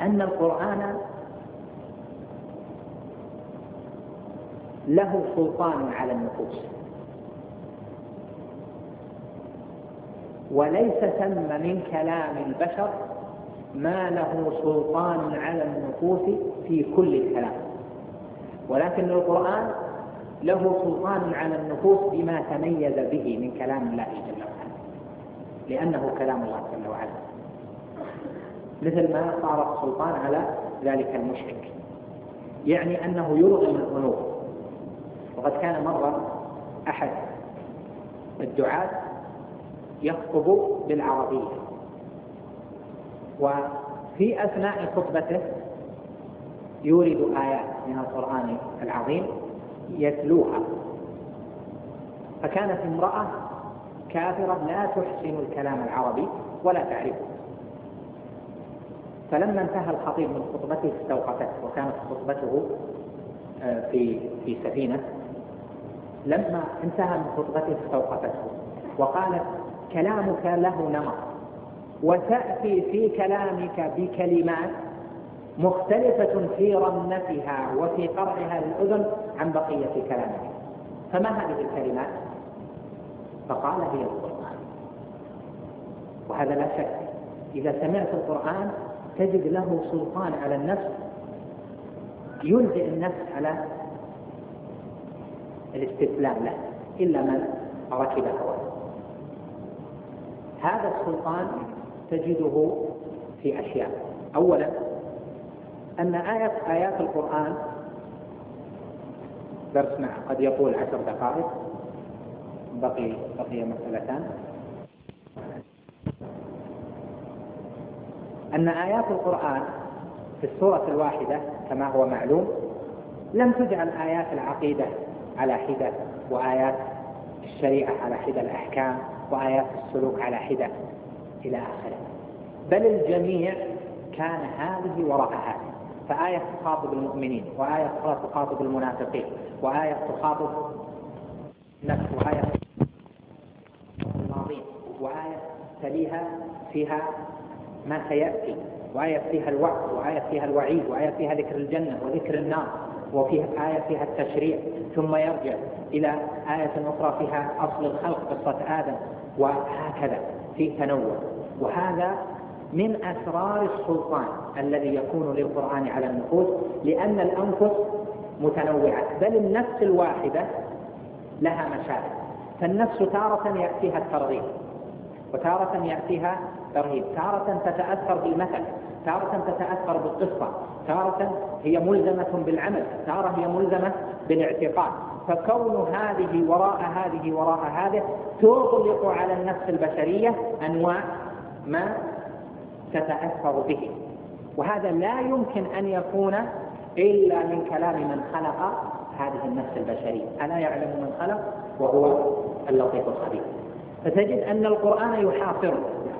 أن القرآن له سلطان على النفوس، وليس ثم من كلام البشر ما له سلطان على النفوس في كل الكلام، ولكن القرآن له سلطان على النفوس بما تميز به من كلام الله جل وعلا، لأنه كلام الله جل وعلا، مثل ما صار السلطان على ذلك المشرك، يعني أنه يرغم القلوب. وقد كان مرة أحد الدعاة يخطب بالعربية، وفي أثناء خطبته يورد آيات من القرآن العظيم يتلوها، فكانت امرأة كافرة لا تحسن الكلام العربي ولا تعرفه، فلما انتهى الخطيب من خطبته استوقفته، وكانت خطبته في سفينة. لما انتهى من خطبته استوقفته وقالت: كلامك له نمط، وتأتي في كلامك بكلمات مختلفة في رنتها وفي قرعها للأذن عن بقية كلامك، فما هذه الكلمات؟ فقال: هي القرآن. وهذا لا شك إذا سمعت القرآن تجد له سلطان على النفس، يلزم النفس على الاستسلام له إلا من ركب هواه. هذا السلطان تجده في أشياء. أولا أن آيات القرآن درسنا قد يطول 10 دقائق، بقي مسألتان. أن آيات القرآن في السورة الواحدة كما هو معلوم لم تجعل آيات العقيدة على حدة، وآيات الشريعة على حدة الأحكام، وآيات السلوك على حدة إلى آخره، بل الجميع كان هذه وراء هذه. فآية تخاطب المؤمنين، وآية أخرى تخاطب المنافقين، وآية تخاطب نفس، وآية الماضين، وآية تليها فيها ما سيأتي، وآية فيها الوعد، وآية فيها الوعيد، وآية فيها ذكر الجنة وذكر النار، وفيها آية فيها التشريع، ثم يرجع إلى آية أخرى فيها أصل الخلق قصة آدم، وهكذا في تنوع. وهذا من أسرار السلطان الذي يكون للقرآن على النفوس، لأن الأنفس متنوعة، بل النفس الواحدة لها مشاعر، فالنفس تارة يأتيها الترغيب، وتارة يأتيها ترهيب، تارة تتأثر بالمثل، تارة تتأثر بالقصة، تارة هي ملزمة بالعمل، تارة هي ملزمة بالاعتقاد. فكون هذه وراء هذه تغلق على النفس البشرية أنواع ما تتأثر به، وهذا لا يمكن أن يكون إلا من كلام من خلق هذه النفس البشرية. ألا يعلم من خلق وهو اللطيف الخبير. فتجد أن القرآن يحاصره،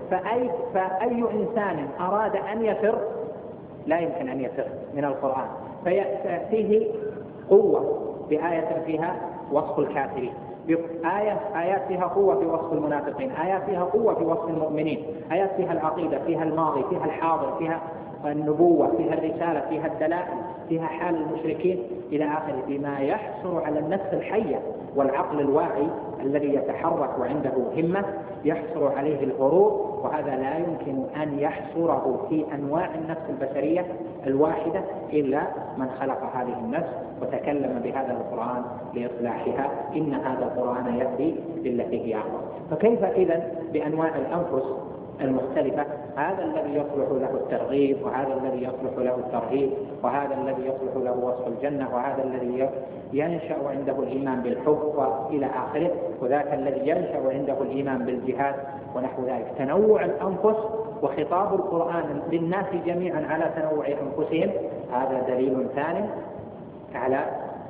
فأي إنسان أراد أن يفر لا يمكن أن يفر من القرآن، فيأتيه قوة بآية فيها وصف الكافرين، آيات فيها قوة في وصف المنافقين، آيات فيها قوة في وصف المؤمنين، آيات فيها العقيدة، فيها الماضي، فيها الحاضر، فيها النبوة، فيها الرسالة، فيها الدلائل، فيها حال المشركين إلى آخره، بما يحصر على النفس الحية والعقل الواعي الذي يتحرك وعنده همة يحصر عليه الغرور. وهذا لا يمكن أن يحصره في أنواع النفس البشرية الواحدة إلا من خلق هذه النفس وتكلم بهذا القرآن لإصلاحها. إن هذا القرآن يهدي للتي هي أقوم. فكيف إذن بأنواع الأنفس المختلفة؟ هذا الذي يصلح له الترغيب، وهذا الذي يصلح له الترهيب، وهذا الذي يصلح له وصف الجنة، وهذا الذي ينشأ عنده الإيمان بالحب وإلى آخره، وذاك الذي ينشأ عنده الإيمان بالجهاد ونحو ذلك. تنوع الأنفس وخطاب القرآن للناس جميعا على تنوع أنفسهم، هذا دليل ثاني على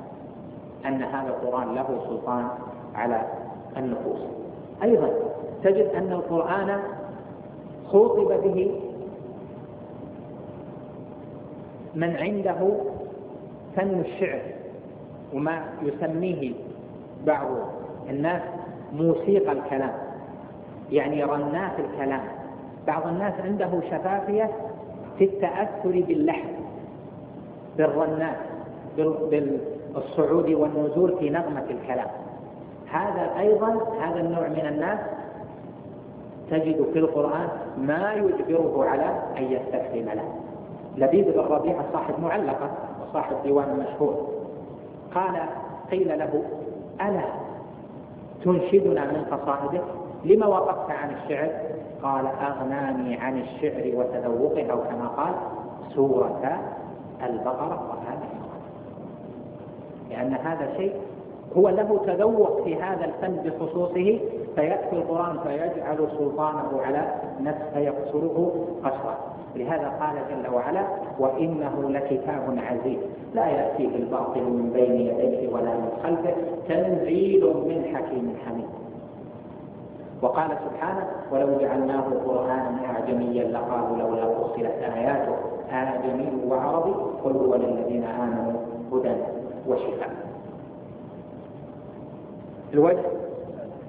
أن هذا القرآن له سلطان على النفوس. أيضا تجد أن القرآن خوطب به من عنده فن الشعر، وما يسميه بعض الناس موسيقى الكلام، يعني رنات الكلام. بعض الناس عنده شفافية في التأثر باللحن، بالرنات، بالصعود والنزول في نغمة الكلام. هذا أيضا هذا النوع من الناس تجد في القرآن ما يجبره على أن يستسلم له. لبيد بن ربيعة صاحب معلقة وصاحب ديوان مشهور قيل له: ألا تنشدنا من قصائدك؟ لما وقفت عن الشعر؟ قال: أغناني عن الشعر وتذوقه، أو كما قال: سورة البقرة وهذا السورة. لأن هذا شيء هو له تذوق في هذا الفن بخصوصه، فيأتي القرآن فيجعل سلطانه على نفسه فيقصره قصرا. لهذا قال جل وعلا: وإنه لكتاب عزيز لا يأتيه الباطل من بين يديه ولا من خلفه تنزيل من حكيم حميد. وقال سبحانه: ولو جعلناه قرآنا أعجميا لقالوا لولا فصلت آياته أعجمي وعربي قل هو للذين آمنوا هدى وشفاء. الوجه